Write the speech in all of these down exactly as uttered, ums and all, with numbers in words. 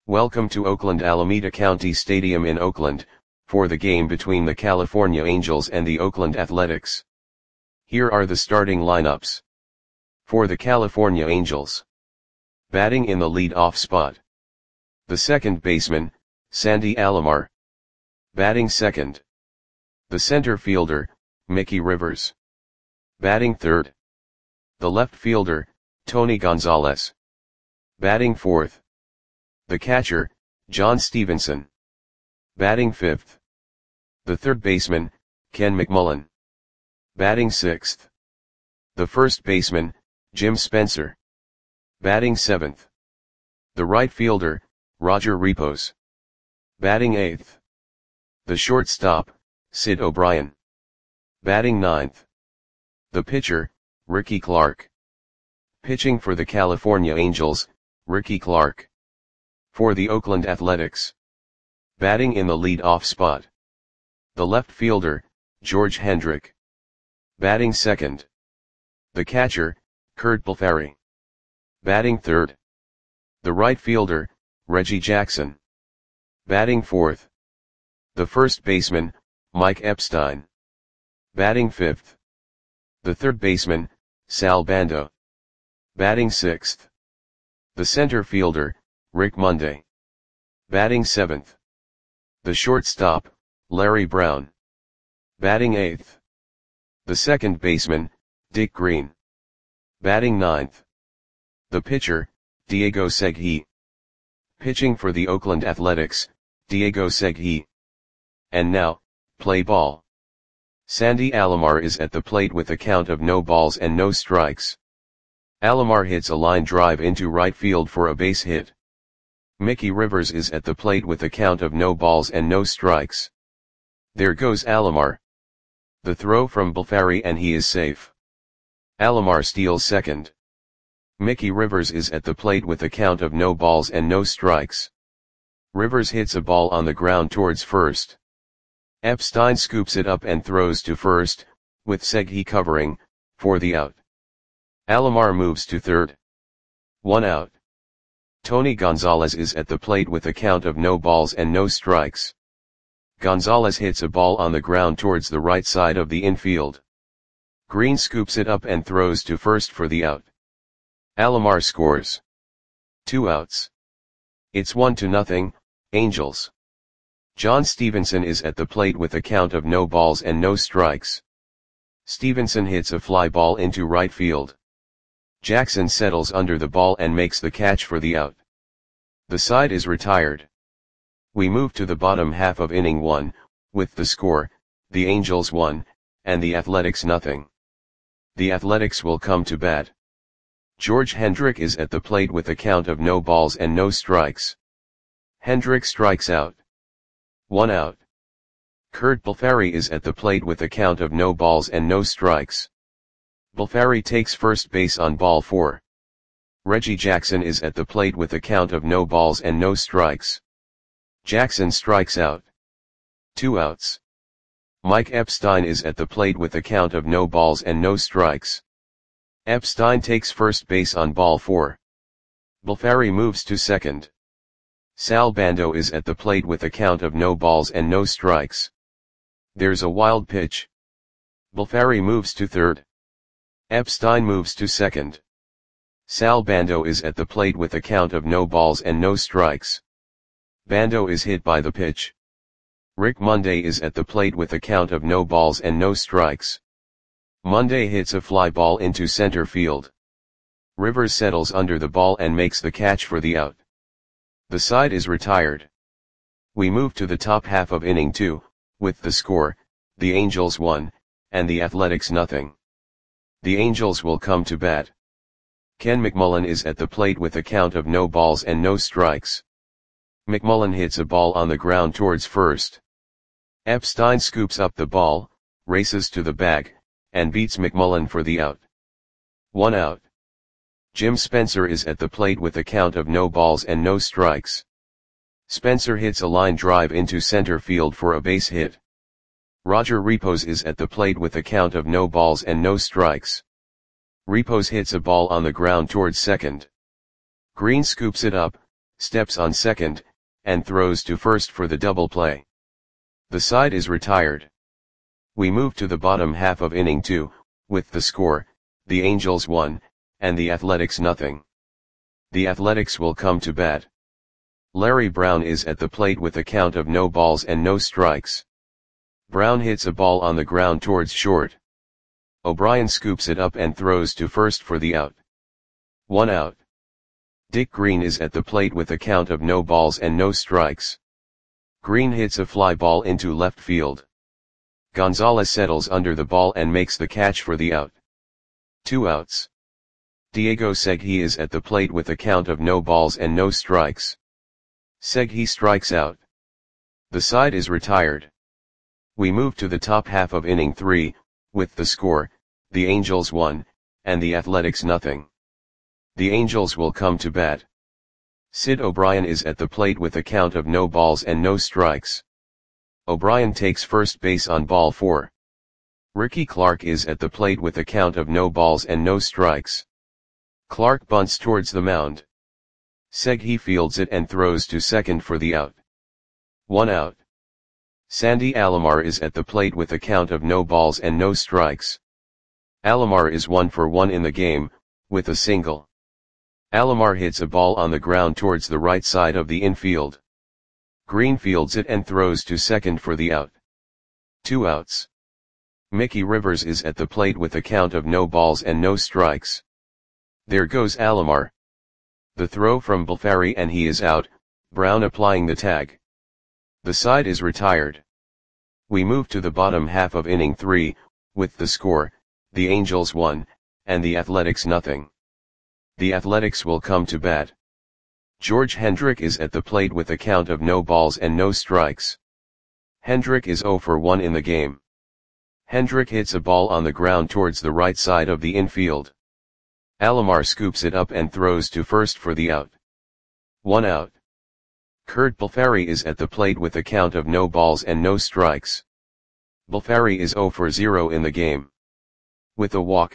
Welcome to Oakland Alameda County Stadium in Oakland, for the game between the California Angels and the Oakland Athletics. Here are the starting lineups. For the California Angels. Batting in the lead-off spot. The second baseman, Sandy Alomar. Batting second. The center fielder, Mickey Rivers. Batting third. The left fielder, Tony Gonzalez. Batting fourth. The catcher, John Stevenson. Batting fifth. The third baseman, Ken McMullen. Batting sixth. The first baseman, Jim Spencer. Batting seventh. The right fielder, Roger Repos. Batting eighth. The shortstop, Sid O'Brien. Batting ninth. The pitcher, Ricky Clark. Pitching for the California Angels, Ricky Clark. For the Oakland Athletics. Batting in the lead-off spot. The left fielder, George Hendrick. Batting second. The catcher, Curt Blefary. Batting third. The right fielder, Reggie Jackson. Batting fourth. The first baseman, Mike Epstein. Batting fifth. The third baseman, Sal Bando. Batting sixth. The center fielder, Rick Monday. Batting seventh. The shortstop, Larry Brown. Batting eighth. The second baseman, Dick Green. Batting ninth. The pitcher, Diego Segui. Pitching for the Oakland Athletics, Diego Segui. And now, play ball. Sandy Alomar is at the plate with a count of no balls and no strikes. Alomar hits a line drive into right field for a base hit. Mickey Rivers is at the plate with a count of no balls and no strikes. There goes Alomar. The throw from Blefary and he is safe. Alomar steals second. Mickey Rivers is at the plate with a count of no balls and no strikes. Rivers hits a ball on the ground towards first. Epstein scoops it up and throws to first, with Segui covering, for the out. Alomar moves to third. One out. Tony Gonzalez is at the plate with a count of no balls and no strikes. Gonzalez hits a ball on the ground towards the right side of the infield. Green scoops it up and throws to first for the out. Alomar scores. Two outs. It's one to nothing, Angels. John Stevenson is at the plate with a count of no balls and no strikes. Stevenson hits a fly ball into right field. Jackson settles under the ball and makes the catch for the out. The side is retired. We move to the bottom half of inning one, with the score, the Angels one, and the Athletics nothing. The Athletics will come to bat. George Hendrick is at the plate with a count of no balls and no strikes. Hendrick strikes out. One out. Curt Blefary is at the plate with a count of no balls and no strikes. Blefary takes first base on ball four. Reggie Jackson is at the plate with a count of no balls and no strikes. Jackson strikes out. Two outs. Mike Epstein is at the plate with a count of no balls and no strikes. Epstein takes first base on ball four. Blefary moves to second. Sal Bando is at the plate with a count of no balls and no strikes. There's a wild pitch. Blefary moves to third. Epstein moves to second. Sal Bando is at the plate with a count of no balls and no strikes. Bando is hit by the pitch. Rick Monday is at the plate with a count of no balls and no strikes. Monday hits a fly ball into center field. Rivers settles under the ball and makes the catch for the out. The side is retired. We move to the top half of inning two, with the score, the Angels one, and the Athletics nothing. The Angels will come to bat. Ken McMullen is at the plate with a count of no balls and no strikes. McMullen hits a ball on the ground towards first. Epstein scoops up the ball, races to the bag, and beats McMullen for the out. One out. Jim Spencer is at the plate with a count of no balls and no strikes. Spencer hits a line drive into center field for a base hit. Roger Repos is at the plate with a count of no balls and no strikes. Repos hits a ball on the ground towards second. Green scoops it up, steps on second, and throws to first for the double play. The side is retired. We move to the bottom half of inning two, with the score, the Angels one, and the Athletics nothing. The Athletics will come to bat. Larry Brown is at the plate with a count of no balls and no strikes. Brown hits a ball on the ground towards short. O'Brien scoops it up and throws to first for the out. One out. Dick Green is at the plate with a count of no balls and no strikes. Green hits a fly ball into left field. Gonzalez settles under the ball and makes the catch for the out. Two outs. Diego Segui is at the plate with a count of no balls and no strikes. Segui strikes out. The side is retired. We move to the top half of inning three, with the score, the Angels one, and the Athletics nothing. The Angels will come to bat. Sid O'Brien is at the plate with a count of no balls and no strikes. O'Brien takes first base on ball four. Ricky Clark is at the plate with a count of no balls and no strikes. Clark bunts towards the mound. Segui fields it and throws to second for the out. One out. Sandy Alomar is at the plate with a count of no balls and no strikes. Alomar is one for one in the game, with a single. Alomar hits a ball on the ground towards the right side of the infield. Green fields it and throws to second for the out. Two outs. Mickey Rivers is at the plate with a count of no balls and no strikes. There goes Alomar. The throw from Balfari and he is out, Brown applying the tag. The side is retired. We move to the bottom half of inning three, with the score, the Angels one, and the Athletics nothing. The Athletics will come to bat. George Hendrick is at the plate with a count of no balls and no strikes. Hendrick is zero for one in the game. Hendrick hits a ball on the ground towards the right side of the infield. Alomar scoops it up and throws to first for the out. One out. Kurt Balfari is at the plate with a count of no balls and no strikes. Balfari is zero for zero in the game. With a walk.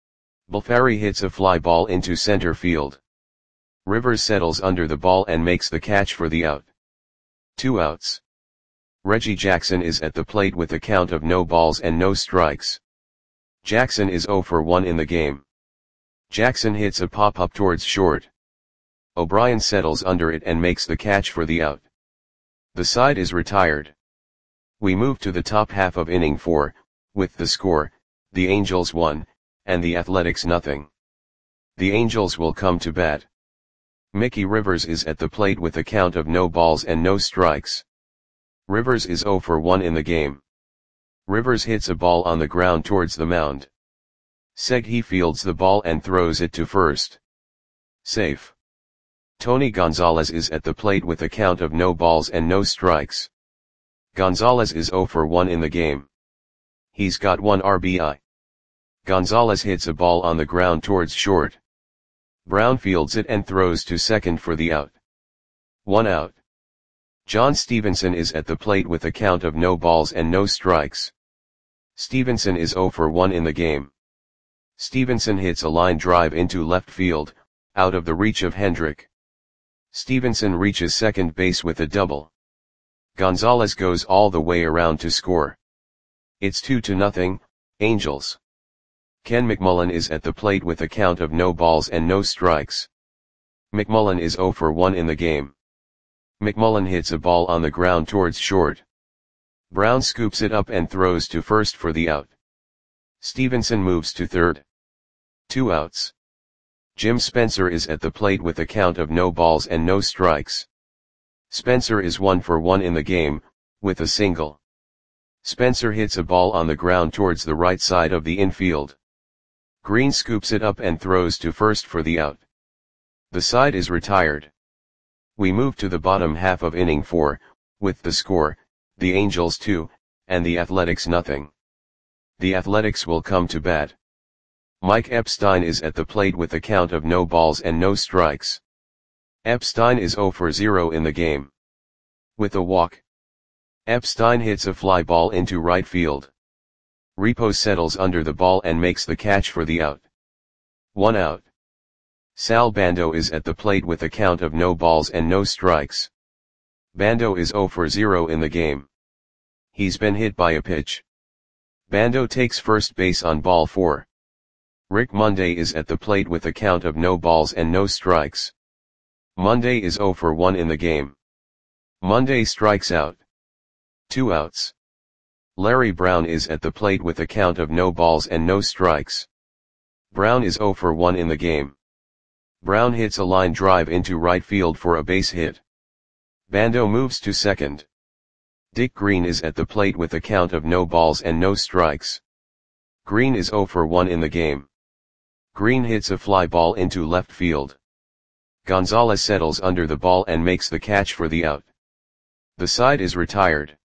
Balfari hits a fly ball into center field. Rivers settles under the ball and makes the catch for the out. Two outs. Reggie Jackson is at the plate with a count of no balls and no strikes. Jackson is zero for one in the game. Jackson hits a pop-up towards short. O'Brien settles under it and makes the catch for the out. The side is retired. We move to the top half of inning four, with the score, the Angels one, and the Athletics nothing. The Angels will come to bat. Mickey Rivers is at the plate with a count of no balls and no strikes. Rivers is zero for one in the game. Rivers hits a ball on the ground towards the mound. Segui fields the ball and throws it to first. Safe. Tony Gonzalez is at the plate with a count of no balls and no strikes. Gonzalez is zero for one in the game. He's got one R B I. Gonzalez hits a ball on the ground towards short. Brown fields it and throws to second for the out. One out. John Stevenson is at the plate with a count of no balls and no strikes. Stevenson is zero for one in the game. Stevenson hits a line drive into left field, out of the reach of Hendrick. Stevenson reaches second base with a double. Gonzalez goes all the way around to score. It's two to nothing, Angels. Ken McMullen is at the plate with a count of no balls and no strikes. McMullen is zero for one in the game. McMullen hits a ball on the ground towards short. Brown scoops it up and throws to first for the out. Stevenson moves to third. Two outs. Jim Spencer is at the plate with a count of no balls and no strikes. Spencer is one for one in the game, with a single. Spencer hits a ball on the ground towards the right side of the infield. Green scoops it up and throws to first for the out. The side is retired. We move to the bottom half of inning four, with the score, the Angels two, and the Athletics nothing. The Athletics will come to bat. Mike Epstein is at the plate with a count of no balls and no strikes. Epstein is zero for zero in the game. With a walk. Epstein hits a fly ball into right field. Repo settles under the ball and makes the catch for the out. One out. Sal Bando is at the plate with a count of no balls and no strikes. Bando is zero for zero in the game. He's been hit by a pitch. Bando takes first base on ball four. Rick Monday is at the plate with a count of no balls and no strikes. Monday is zero for one in the game. Monday strikes out. Two outs. Larry Brown is at the plate with a count of no balls and no strikes. Brown is zero for one in the game. Brown hits a line drive into right field for a base hit. Bando moves to second. Dick Green is at the plate with a count of no balls and no strikes. Green is zero for one in the game. Green hits a fly ball into left field. Gonzalez settles under the ball and makes the catch for the out. The side is retired.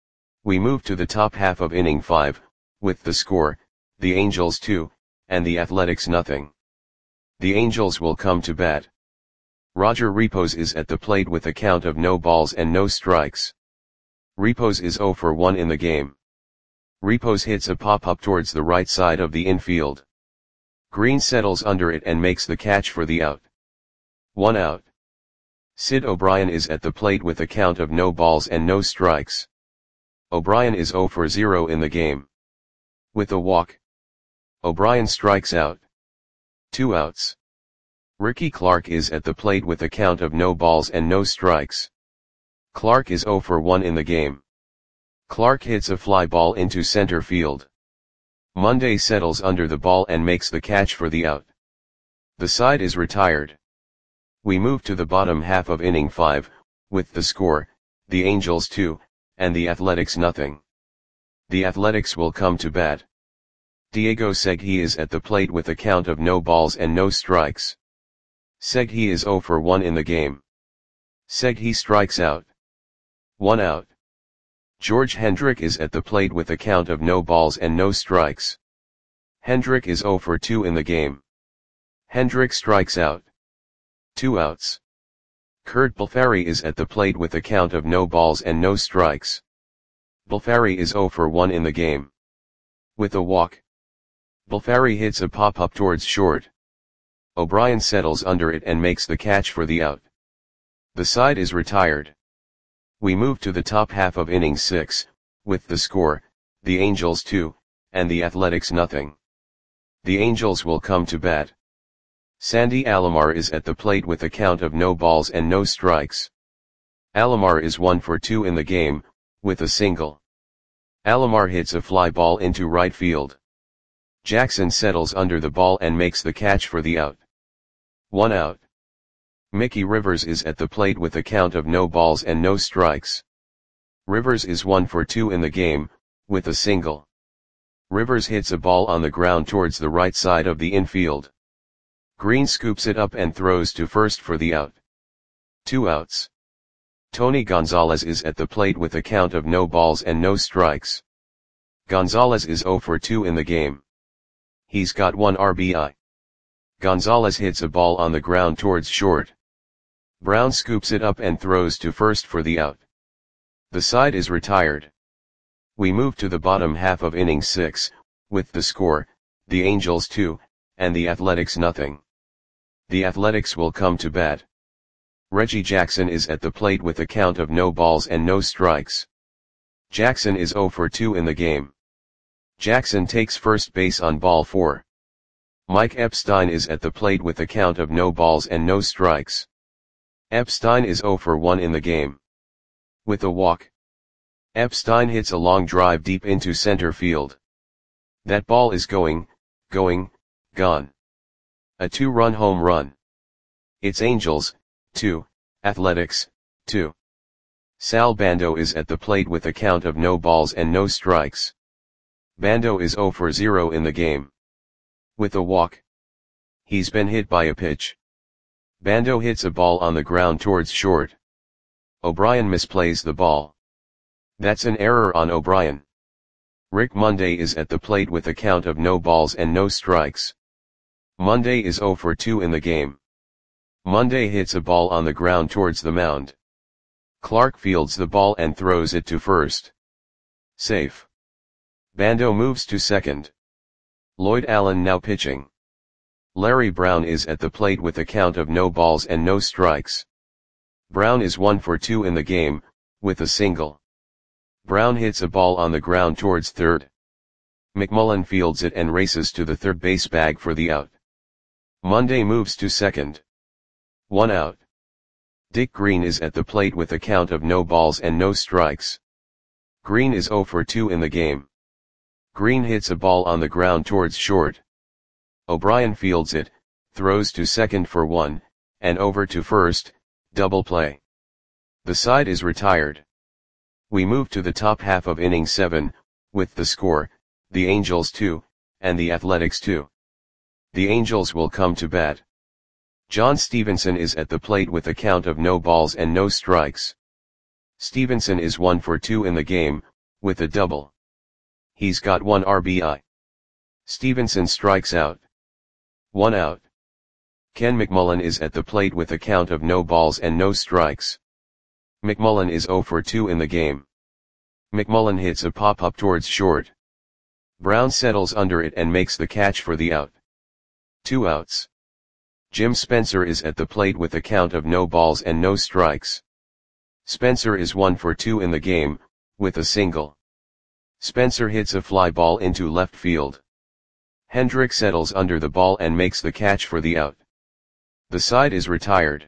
We move to the top half of inning five, with the score, the Angels two, and the Athletics nothing. The Angels will come to bat. Roger Repos is at the plate with a count of no balls and no strikes. Repos is zero for one in the game. Repos hits a pop-up towards the right side of the infield. Green settles under it and makes the catch for the out. One out. Sid O'Brien is at the plate with a count of no balls and no strikes. O'Brien is zero for zero in the game. With a walk, O'Brien strikes out. Two outs. Ricky Clark is at the plate with a count of no balls and no strikes. Clark is zero for one in the game. Clark hits a fly ball into center field. Monday settles under the ball and makes the catch for the out. The side is retired. We move to the bottom half of inning five, with the score, the Angels two, and the Athletics nothing. The Athletics will come to bat. Diego Segui is at the plate with a count of no balls and no strikes. Segui is zero for one in the game. Segui strikes out. One out. George Hendrick is at the plate with a count of no balls and no strikes. Hendrick is zero for two in the game. Hendrick strikes out. Two outs. Kurt Balfari is at the plate with a count of no balls and no strikes. Balfari is zero for one in the game. With a walk, Balfari hits a pop-up towards short. O'Brien settles under it and makes the catch for the out. The side is retired. We move to the top half of inning six, with the score, the Angels two, and the Athletics nothing. The Angels will come to bat. Sandy Alomar is at the plate with a count of no balls and no strikes. Alomar is one for two in the game, with a single. Alomar hits a fly ball into right field. Jackson settles under the ball and makes the catch for the out. One out. Mickey Rivers is at the plate with a count of no balls and no strikes. Rivers is one for two in the game, with a single. Rivers hits a ball on the ground towards the right side of the infield. Green scoops it up and throws to first for the out. Two outs. Tony Gonzalez is at the plate with a count of no balls and no strikes. Gonzalez is zero for two in the game. He's got one R B I. Gonzalez hits a ball on the ground towards short. Brown scoops it up and throws to first for the out. The side is retired. We move to the bottom half of inning six, with the score, the Angels two, and the Athletics nothing. The Athletics will come to bat. Reggie Jackson is at the plate with a count of no balls and no strikes. Jackson is zero for two in the game. Jackson takes first base on ball four. Mike Epstein is at the plate with a count of no balls and no strikes. Epstein is zero for one in the game. With a walk, Epstein hits a long drive deep into center field. That ball is going, going, gone. A two-run home run. It's Angels, two, Athletics, two. Sal Bando is at the plate with a count of no balls and no strikes. Bando is zero for zero in the game. With a walk, he's been hit by a pitch. Bando hits a ball on the ground towards short. O'Brien misplays the ball. That's an error on O'Brien. Rick Monday is at the plate with a count of no balls and no strikes. Monday is zero for two in the game. Monday hits a ball on the ground towards the mound. Clark fields the ball and throws it to first. Safe. Bando moves to second. Lloyd Allen now pitching. Larry Brown is at the plate with a count of no balls and no strikes. Brown is one for two in the game, with a single. Brown hits a ball on the ground towards third. McMullen fields it and races to the third base bag for the out. Monday moves to second. One out. Dick Green is at the plate with a count of no balls and no strikes. Green is zero for two in the game. Green hits a ball on the ground towards short. O'Brien fields it, throws to second for one, and over to first, double play. The side is retired. We move to the top half of inning seven, with the score, the Angels two, and the Athletics two. The Angels will come to bat. John Stevenson is at the plate with a count of no balls and no strikes. Stevenson is one for two in the game, with a double. He's got one R B I. Stevenson strikes out. One out. Ken McMullen is at the plate with a count of no balls and no strikes. McMullen is zero for two in the game. McMullen hits a pop-up towards short. Brown settles under it and makes the catch for the out. Two outs. Jim Spencer is at the plate with a count of no balls and no strikes. Spencer is one for two in the game, with a single. Spencer hits a fly ball into left field. Hendrick settles under the ball and makes the catch for the out. The side is retired.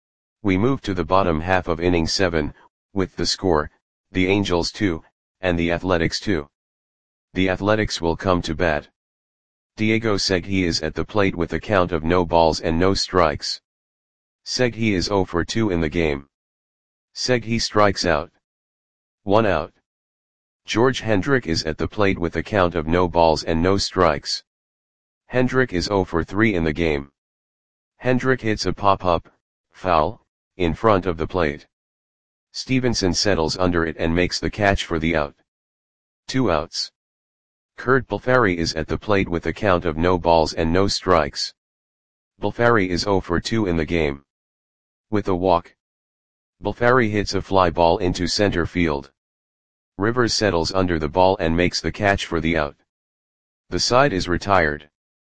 We move to the bottom half of inning seven, with the score, the Angels two, and the Athletics two. The Athletics will come to bat. Diego Segui is at the plate with a count of no balls and no strikes. Segui is zero for two in the game. Segui strikes out. One out. George Hendrick is at the plate with a count of no balls and no strikes. Hendrick is zero for three in the game. Hendrick hits a pop-up, foul, in front of the plate. Stevenson settles under it and makes the catch for the out. Two outs. Kurt Balfari is at the plate with a count of no balls and no strikes. Balfari is zero for two in the game. With a walk. Balfari hits a fly ball into center field. Rivers settles under the ball and makes the catch for the out. The side is retired.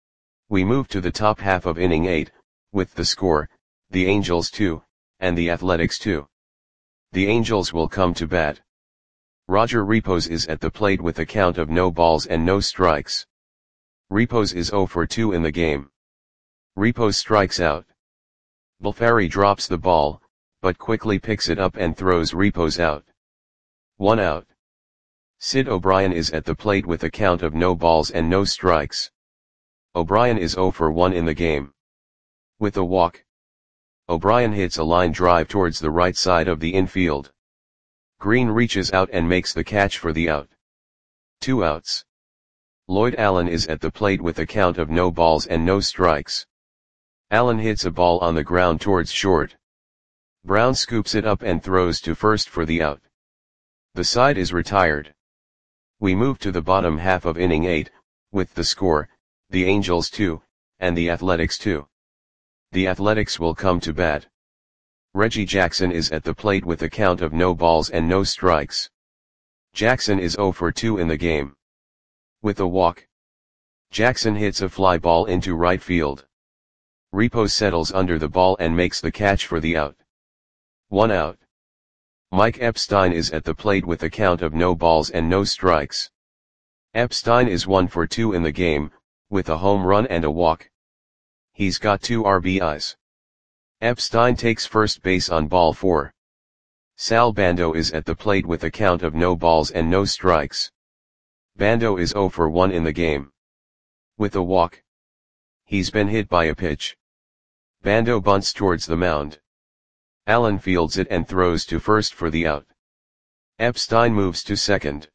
We move to the top half of inning eight, with the score, the Angels two, and the Athletics two. The Angels will come to bat. Roger Repos is at the plate with a count of no balls and no strikes. Repos is zero for two in the game. Repos strikes out. Balfari drops the ball, but quickly picks it up and throws Repos out. One out. Sid O'Brien is at the plate with a count of no balls and no strikes. O'Brien is zero for one in the game. With a walk. O'Brien hits a line drive towards the right side of the infield. Green reaches out and makes the catch for the out. Two outs. Lloyd Allen is at the plate with a count of no balls and no strikes. Allen hits a ball on the ground towards short. Brown scoops it up and throws to first for the out. The side is retired. We move to the bottom half of inning eight, with the score, the Angels two, and the Athletics two. The Athletics will come to bat. Reggie Jackson is at the plate with a count of no balls and no strikes. Jackson is zero for two in the game. With a walk. Jackson hits a fly ball into right field. Repos settles under the ball and makes the catch for the out. One out. Mike Epstein is at the plate with a count of no balls and no strikes. Epstein is one for two in the game, with a home run and a walk. He's got two R B Is. Epstein takes first base on ball four. Sal Bando is at the plate with a count of no balls and no strikes. Bando is zero for one in the game. With a walk. He's been hit by a pitch. Bando bunts towards the mound. Allen fields it and throws to first for the out. Epstein moves to second.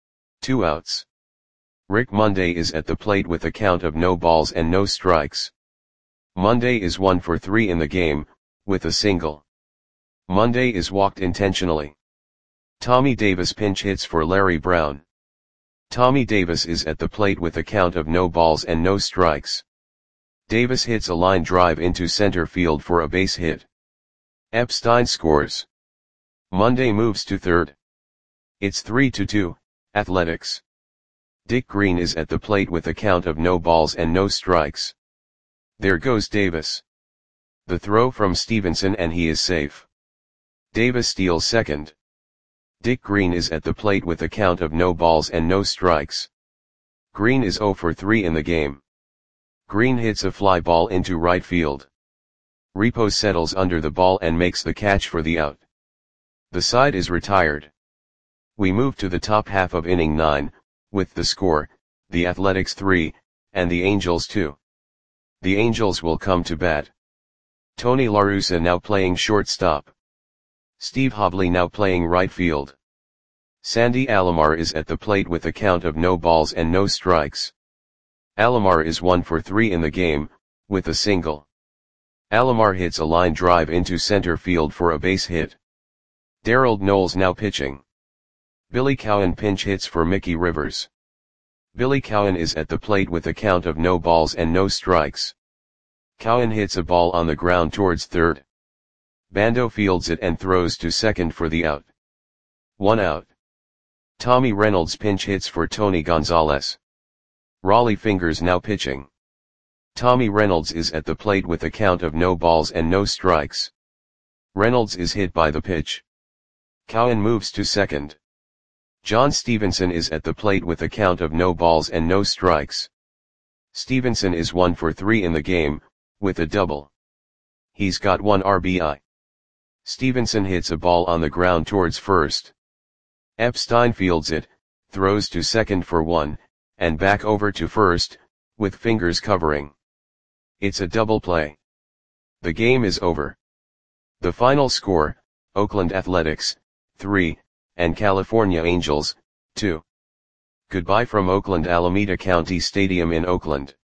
Two outs. Rick Monday is at the plate with a count of no balls and no strikes. Monday is one for three in the game, with a single. Monday is walked intentionally. Tommy Davis pinch hits for Larry Brown. Tommy Davis is at the plate with a count of no balls and no strikes. Davis hits a line drive into center field for a base hit. Epstein scores. Monday moves to third. It's three to two, Athletics. Dick Green is at the plate with a count of no balls and no strikes. There goes Davis. The throw from Stevenson and he is safe. Davis steals second. Dick Green is at the plate with a count of no balls and no strikes. Green is zero for three in the game. Green hits a fly ball into right field. Repos settles under the ball and makes the catch for the out. The side is retired. We move to the top half of inning nine, with the score, the Athletics three, and the Angels two. The Angels will come to bat. Tony La Russa now playing shortstop. Steve Hobley now playing right field. Sandy Alomar is at the plate with a count of no balls and no strikes. Alomar is one for three in the game, with a single. Alomar hits a line drive into center field for a base hit. Darrell Knowles now pitching. Billy Cowan pinch hits for Mickey Rivers. Billy Cowan is at the plate with a count of no balls and no strikes. Cowan hits a ball on the ground towards third. Bando fields it and throws to second for the out. One out. Tommy Reynolds pinch hits for Tony Gonzalez. Raleigh Fingers now pitching. Tommy Reynolds is at the plate with a count of no balls and no strikes. Reynolds is hit by the pitch. Cowan moves to second. John Stevenson is at the plate with a count of no balls and no strikes. Stevenson is one for three in the game, with a double. He's got one R B I. Stevenson hits a ball on the ground towards first. Epstein fields it, throws to second for one, and back over to first, with Fingers covering. It's a double play. The game is over. The final score, Oakland Athletics, three, and California Angels, two. Goodbye from Oakland Alameda County Stadium in Oakland.